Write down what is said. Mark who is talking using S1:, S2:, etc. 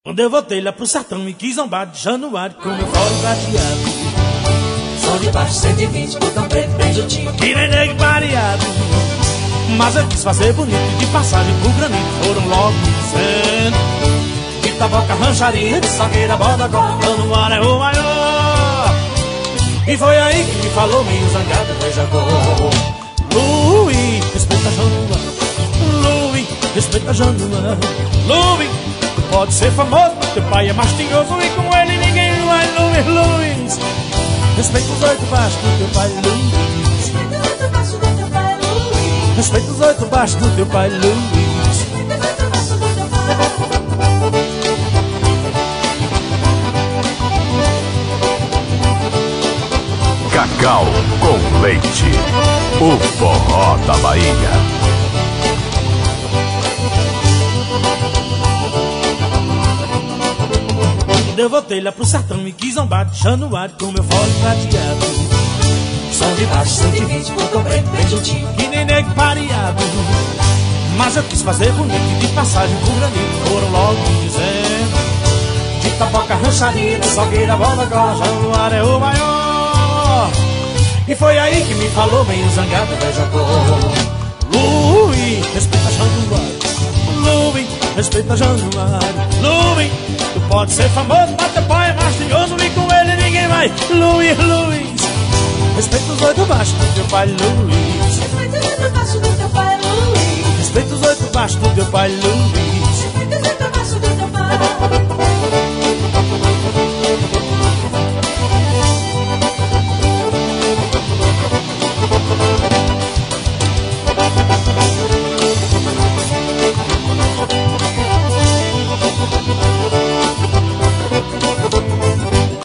S1: Quando eu voltei lá pro sertão me quis zombar de Januário com meu fole prateado.
S2: Som de baixo 120, botão preto bem juntinho,
S1: Que nem nego variado. Mas eu quis fazer bonito, de passagem pro granito foram logo dizendo: de taboca, rancharia, de sagueira, bodocó, Januário é o maior. E foi aí que me falou meio zangado, veja como Luiz, respeita Januário. Luiz, respeita Januário. Luiz, tu pode ser famoso, mas teu pai é mastinhoso e com ele ninguém vai. Luiz, respeita os 8 baixos do teu pai, Luiz. Respeita os 8 baixos do teu pai, Luiz.
S3: Cacau com leite, o forró da Bahia.
S1: Quando eu voltei lá pro sertão me quis zombar de Januário com meu fole prateado.
S2: som de baixo 120, botão preto bem juntinho,
S1: Que nem nego pareado. Mas eu quis fazer bonito e de passagem pro granito foram logo dizendo: de taboca, rancharia, de salgueira, bodocó, Januário é o maior. E foi aí que me falou meio zangado, veja como Luiz, respeita Januário. Luiz, respeita Januário. Luiz, tu pode ser famoso, mas teu pai é mastinhoso e com ele ninguém vai. Luiz, respeita os 8 baixos do teu pai, Luiz.
S2: respeita os 8 baixos do teu pai, Luiz.
S1: Respeita os 8 baixos do teu pai, Luiz.